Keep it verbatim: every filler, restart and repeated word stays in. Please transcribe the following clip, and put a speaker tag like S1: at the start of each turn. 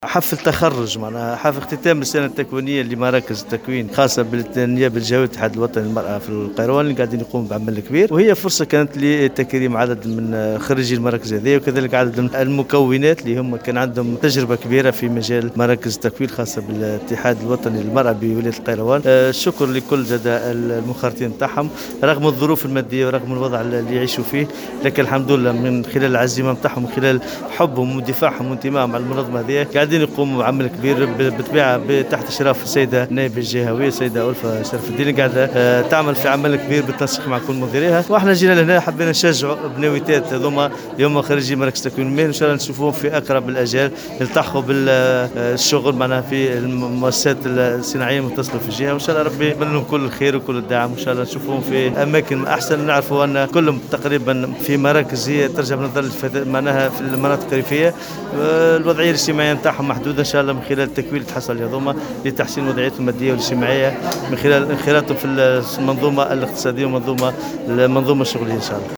S1: حفل تخرج معناها حفل اختتام السنه التكوينيه لمراكز التكوين خاصه بالنيابه الجهويه الاتحاد الوطني للمراه في القيروان اللي قاعدين يقوموا بعمل كبير، وهي فرصه كانت لتكريم عدد من خريجي المراكز هذه وكذلك عدد من المكونات اللي هم كان عندهم تجربه كبيره في مجال مراكز التكوين خاصه بالاتحاد الوطني للمراه بولايه القيروان. الشكر لكل زاد المخرطين نتاعهم رغم الظروف الماديه ورغم الوضع اللي يعيشوا فيه، لكن الحمد لله من خلال العزيمه نتاعهم من خلال حبهم ودفاعهم وانتمائهم على المنظمه هذه قاعدين يقوموا بعمل كبير بالطبيعه تحت اشراف السيده النائبه الجهويه السيده ألفة شرف الدين قاعده تعمل في عمل كبير بالتنسيق مع كل مديريها، واحنا جينا لهنا حبينا نشجعوا بنويتات هذوما يوم خريجي مراكز تكوين المهني ان شاء الله نشوفوهم في اقرب الاجال يلتحقوا بالشغل معناها في المؤسسات الصناعيه المتصله في الجهه، وان شاء الله ربي يقبل لهم كل الخير وكل الدعم، وان شاء الله نشوفوهم في اماكن احسن. نعرفوا ان كلهم تقريبا في مراكز هي ترجع بنظر معناها في المناطق الريفيه الوضعيه الاجتماعيه نتاعهم محدوده، ان شاء الله من خلال التكوين تحصل هذوما لتحسين وضعيتهم الماديه والاجتماعيه من خلال انخراطهم في المنظومه الاقتصاديه ومنظومه المنظومه الشغليه ان شاء الله.